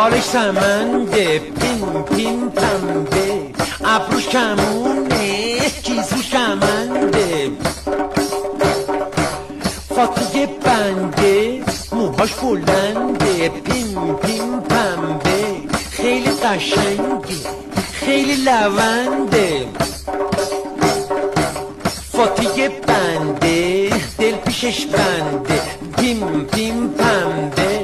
بالش سمنده پیم پیم پنبه ابروش کمونه کیسوش کمنده فاتیه بنده موهاش بلنده پیم پیم پنبه خیلی قشنگه خیلی لونده فاتیه بنده دل پیشش بنده پیم پیم پنبه